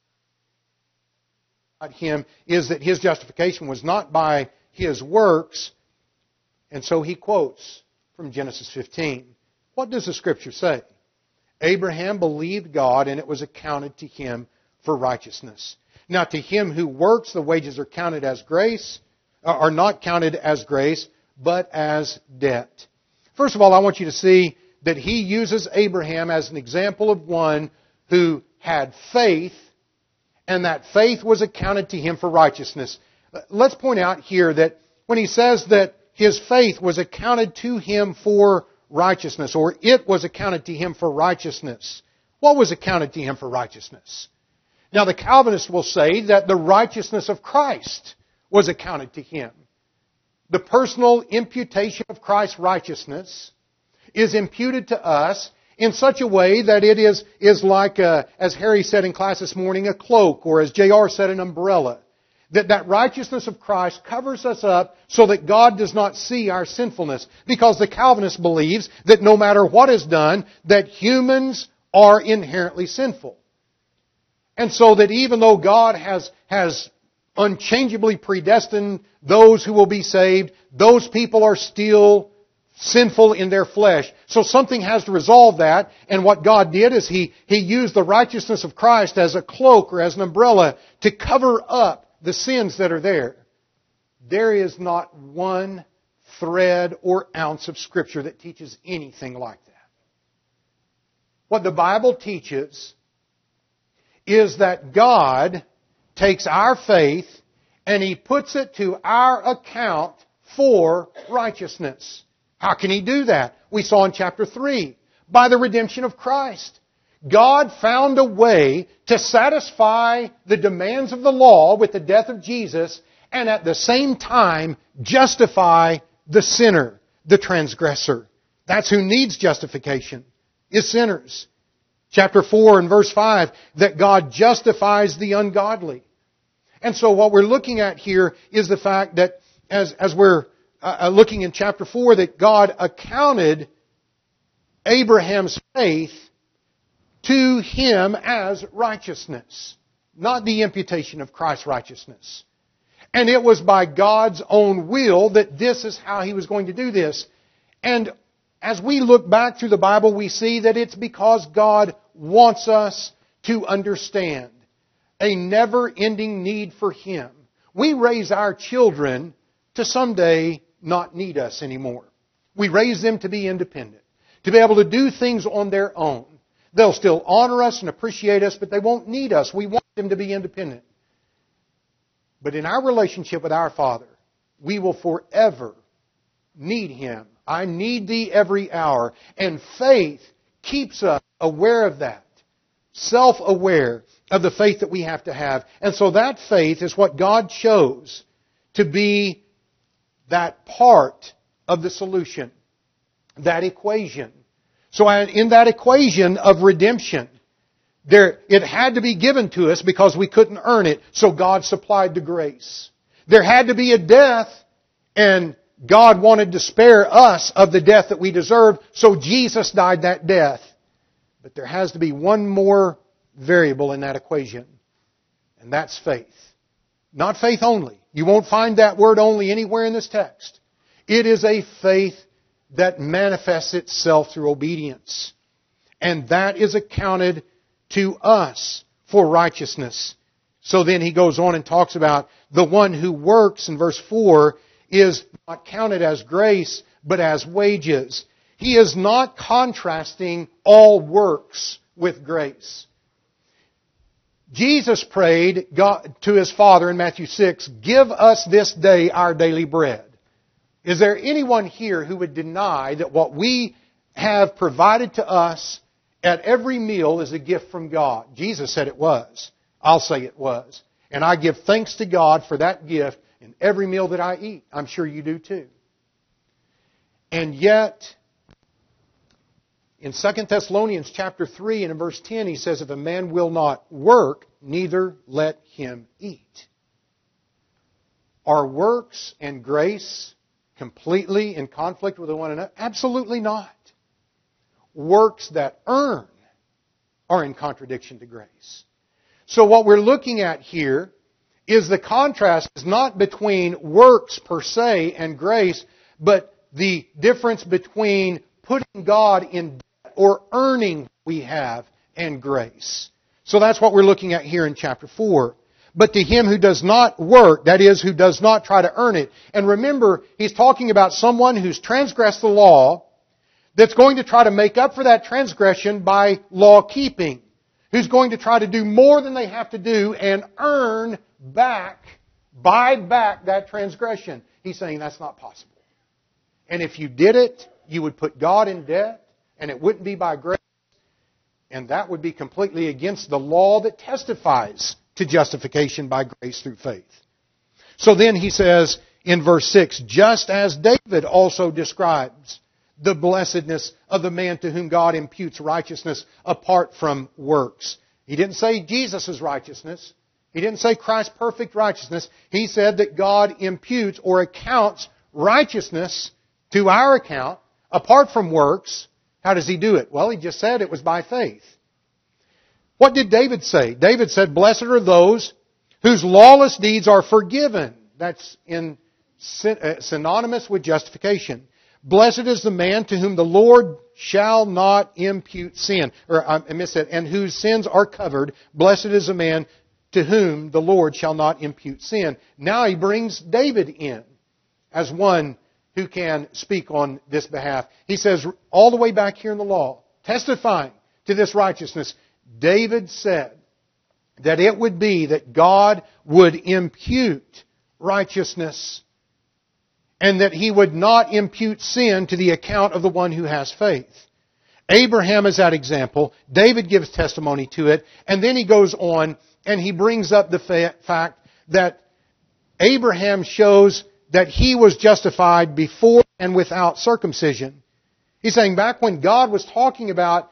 about him is that his justification was not by his works, and so he quotes from Genesis 15. What does the Scripture say? Abraham believed God, and it was accounted to him for righteousness. Now, to him who works, the wages are counted as grace, are not counted as grace, but as debt. First of all, I want you to see that he uses Abraham as an example of one who had faith, and that faith was accounted to him for righteousness. Let's point out here that when he says that his faith was accounted to him for righteousness, or it was accounted to him for righteousness. What was accounted to him for righteousness? Now the Calvinists will say that the righteousness of Christ was accounted to him. The personal imputation of Christ's righteousness is imputed to us in such a way that it is like, as Harry said in class this morning, a cloak, or as J.R. said, an umbrella. That righteousness of Christ covers us up so that God does not see our sinfulness. Because the Calvinist believes that no matter what is done, that humans are inherently sinful. And so that even though God has unchangeably predestined those who will be saved, those people are still sinful in their flesh. So something has to resolve that. And what God did is He used the righteousness of Christ as a cloak or as an umbrella to cover up the sins that are there. There is not one thread or ounce of Scripture that teaches anything like that. What the Bible teaches is that God takes our faith and He puts it to our account for righteousness. How can He do that? We saw in chapter 3, by the redemption of Christ. God found a way to satisfy the demands of the law with the death of Jesus, and at the same time justify the sinner, the transgressor. That's who needs justification, is sinners. Chapter 4 and verse 5, that God justifies the ungodly. And so what we're looking at here is the fact that as we're looking in chapter 4, that God accounted Abraham's faith to him as righteousness, not the imputation of Christ's righteousness. And it was by God's own will that this is how He was going to do this. And as we look back through the Bible, we see that it's because God wants us to understand a never-ending need for Him. We raise our children to someday not need us anymore. We raise them to be independent, to be able to do things on their own. They'll still honor us and appreciate us, but they won't need us. We want them to be independent. But in our relationship with our Father, we will forever need Him. I need Thee every hour. And faith keeps us aware of that. Self-aware of the faith that we have to have. And so that faith is what God chose to be that part of the solution, that equation. So in that equation of redemption, it had to be given to us because we couldn't earn it, so God supplied the grace. There had to be a death, and God wanted to spare us of the death that we deserved, so Jesus died that death. But there has to be one more variable in that equation, and that's faith. Not faith only. You won't find that word only anywhere in this text. It is a faith that manifests itself through obedience. And that is accounted to us for righteousness. So then he goes on and talks about the one who works in verse 4 is not counted as grace, but as wages. He is not contrasting all works with grace. Jesus prayed God, to His Father in Matthew 6, "Give us this day our daily bread." Is there anyone here who would deny that what we have provided to us at every meal is a gift from God? Jesus said it was. I'll say it was. And I give thanks to God for that gift in every meal that I eat. I'm sure you do too. And yet, in 2 Thessalonians chapter 3 and in verse 10, he says, "If a man will not work, neither let him eat." Are works and grace completely in conflict with one another? Absolutely not. Works that earn are in contradiction to grace. So what we're looking at here is the contrast is not between works per se and grace, but the difference between putting God in debt or earning what we have and grace. So that's what we're looking at here in chapter 4. But to him who does not work, that is, who does not try to earn it. And remember, he's talking about someone who's transgressed the law, that's going to try to make up for that transgression by law keeping. Who's going to try to do more than they have to do and earn back, buy back that transgression. He's saying that's not possible. And if you did it, you would put God in debt, and it wouldn't be by grace. And that would be completely against the law that testifies to justification by grace through faith. So then he says in verse 6, just as David also describes the blessedness of the man to whom God imputes righteousness apart from works. He didn't say Jesus' righteousness. He didn't say Christ's perfect righteousness. He said that God imputes or accounts righteousness to our account apart from works. How does He do it? Well, He just said it was by faith. What did David say? David said, blessed are those whose lawless deeds are forgiven. That's synonymous with justification. Blessed is the man to whom the Lord shall not impute sin. Or I missed that. And whose sins are covered. Blessed is the man to whom the Lord shall not impute sin. Now he brings David in as one who can speak on this behalf. He says, all the way back here in the law, testifying to this righteousness, David said that it would be that God would impute righteousness and that He would not impute sin to the account of the one who has faith. Abraham is that example. David gives testimony to it. And then he goes on and he brings up the fact that Abraham shows that he was justified before and without circumcision. He's saying back when God was talking about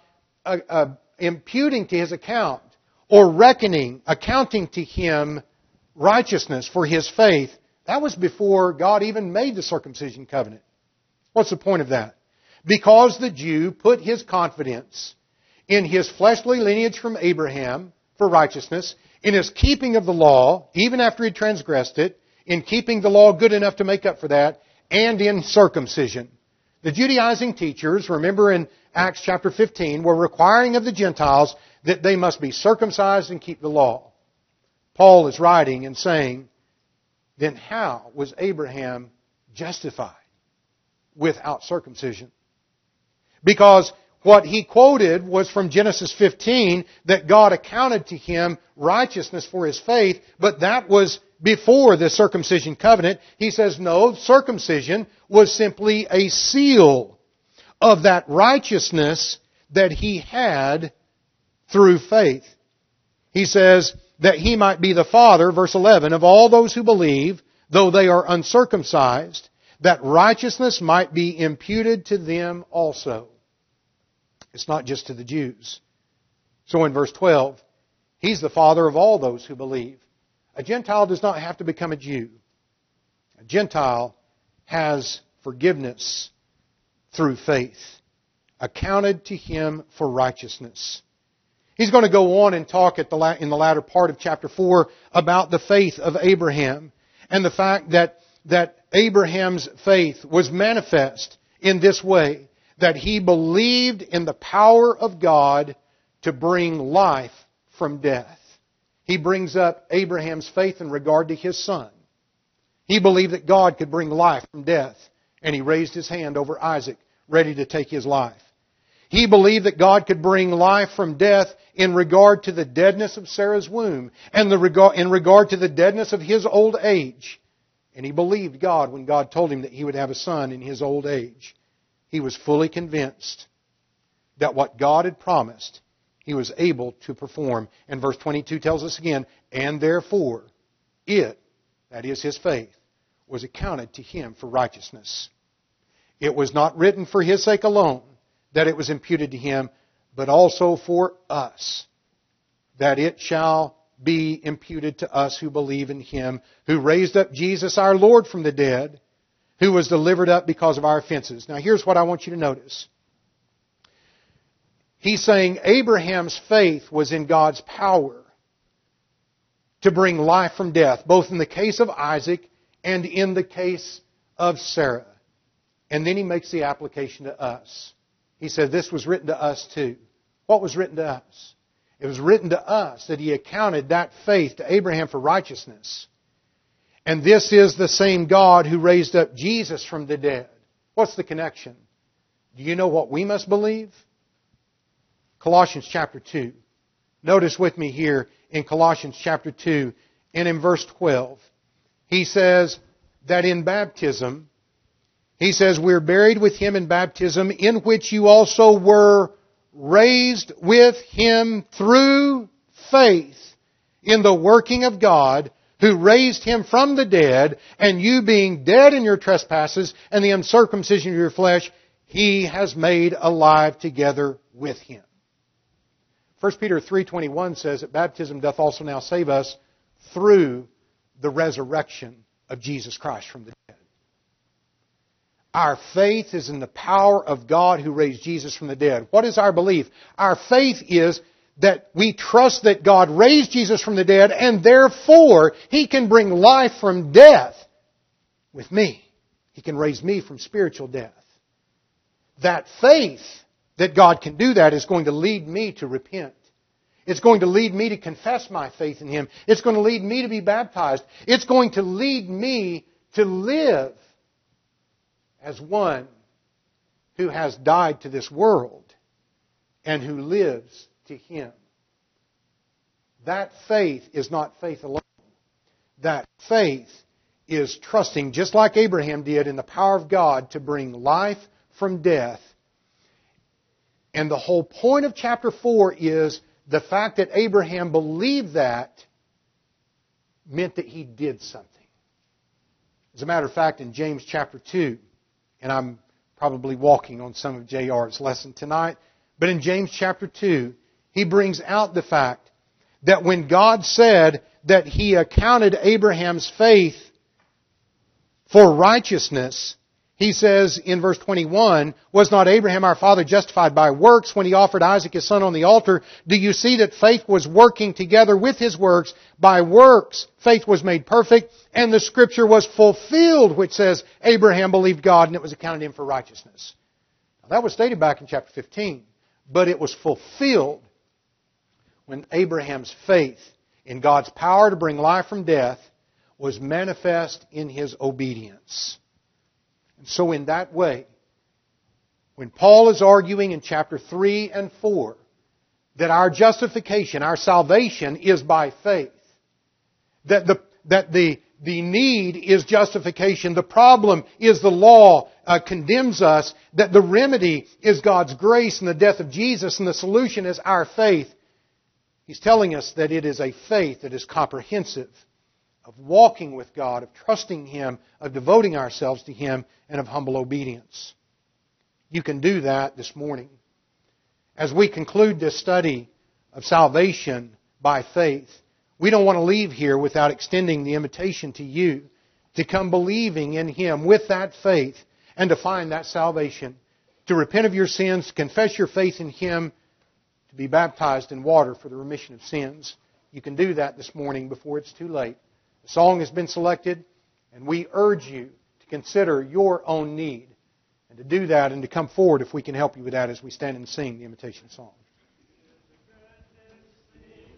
imputing to his account or reckoning, accounting to him righteousness for his faith, that was before God even made the circumcision covenant. What's the point of that? Because the Jew put his confidence in his fleshly lineage from Abraham for righteousness, in his keeping of the law, even after he transgressed it, in keeping the law good enough to make up for that, and in circumcision. The Judaizing teachers, remember in Acts chapter 15, were requiring of the Gentiles that they must be circumcised and keep the law. Paul is writing and saying, then how was Abraham justified without circumcision? Because what he quoted was from Genesis 15, that God accounted to him righteousness for his faith, but that was before the circumcision covenant. He says, no, circumcision was simply a seal of that righteousness that he had through faith. He says that he might be the father, verse 11, of all those who believe, though they are uncircumcised, that righteousness might be imputed to them also. It's not just to the Jews. So in verse 12, He's the father of all those who believe. A Gentile does not have to become a Jew. A Gentile has forgiveness through faith, accounted to him for righteousness. He's going to go on and talk in the latter part of chapter 4 about the faith of Abraham and the fact that Abraham's faith was manifest in this way, that he believed in the power of God to bring life from death. He brings up Abraham's faith in regard to his son. He believed that God could bring life from death, and he raised his hand over Isaac, ready to take his life. He believed that God could bring life from death in regard to the deadness of Sarah's womb and in regard to the deadness of his old age. And he believed God when God told him that he would have a son in his old age. He was fully convinced that what God had promised, he was able to perform. And verse 22 tells us again, and therefore it, that is his faith, was accounted to him for righteousness. It was not written for his sake alone that it was imputed to him, but also for us, that it shall be imputed to us who believe in him, who raised up Jesus our Lord from the dead, who was delivered up because of our offenses. Now here's what I want you to notice. He's saying Abraham's faith was in God's power to bring life from death, both in the case of Isaac and in the case of Sarah. And then he makes the application to us. He said this was written to us too. What was written to us? It was written to us that he accounted that faith to Abraham for righteousness. And this is the same God who raised up Jesus from the dead. What's the connection? Do you know what we must believe? Colossians chapter 2. Notice with me here in Colossians chapter 2 and in verse 12. He says that in baptism, he says, we're buried with him in baptism, in which you also were raised with him through faith in the working of God, who raised him from the dead, and you being dead in your trespasses and the uncircumcision of your flesh, he has made alive together with him. 1 Peter 3:21 says that baptism doth also now save us through the resurrection of Jesus Christ from the dead. Our faith is in the power of God who raised Jesus from the dead. What is our belief? Our faith is that we trust that God raised Jesus from the dead, and therefore He can bring life from death with me. He can raise me from spiritual death. That faith that God can do that is going to lead me to repent. It's going to lead me to confess my faith in Him. It's going to lead me to be baptized. It's going to lead me to live as one who has died to this world and who lives to Him. That faith is not faith alone. That faith is trusting, just like Abraham did, in the power of God to bring life from death. And the whole point of chapter 4 is the fact that Abraham believed that meant that he did something. As a matter of fact, in James chapter 2, and I'm probably walking on some of J.R.'s lesson tonight, but in James chapter 2, he brings out the fact that when God said that He accounted Abraham's faith for righteousness, He says in verse 21, was not Abraham our father justified by works when he offered Isaac his son on the altar? Do you see that faith was working together with his works? By works, faith was made perfect, and the Scripture was fulfilled, which says Abraham believed God and it was accounted him for righteousness. Now, that was stated back in chapter 15, but it was fulfilled when Abraham's faith in God's power to bring life from death was manifest in his obedience. And so in that way, when Paul is arguing in chapter 3 and 4 that our justification, our salvation is by faith, that the need is justification, the problem is the law condemns us, that the remedy is God's grace and the death of Jesus, and the solution is our faith, he's telling us that it is a faith that is comprehensive, of walking with God, of trusting Him, of devoting ourselves to Him, and of humble obedience. You can do that this morning. As we conclude this study of salvation by faith, we don't want to leave here without extending the invitation to you to come believing in Him with that faith and to find that salvation, to repent of your sins, to confess your faith in Him, to be baptized in water for the remission of sins. You can do that this morning before it's too late. The song has been selected, and we urge you to consider your own need And to do that and to come forward if we can help you with that as we stand and sing the invitation song.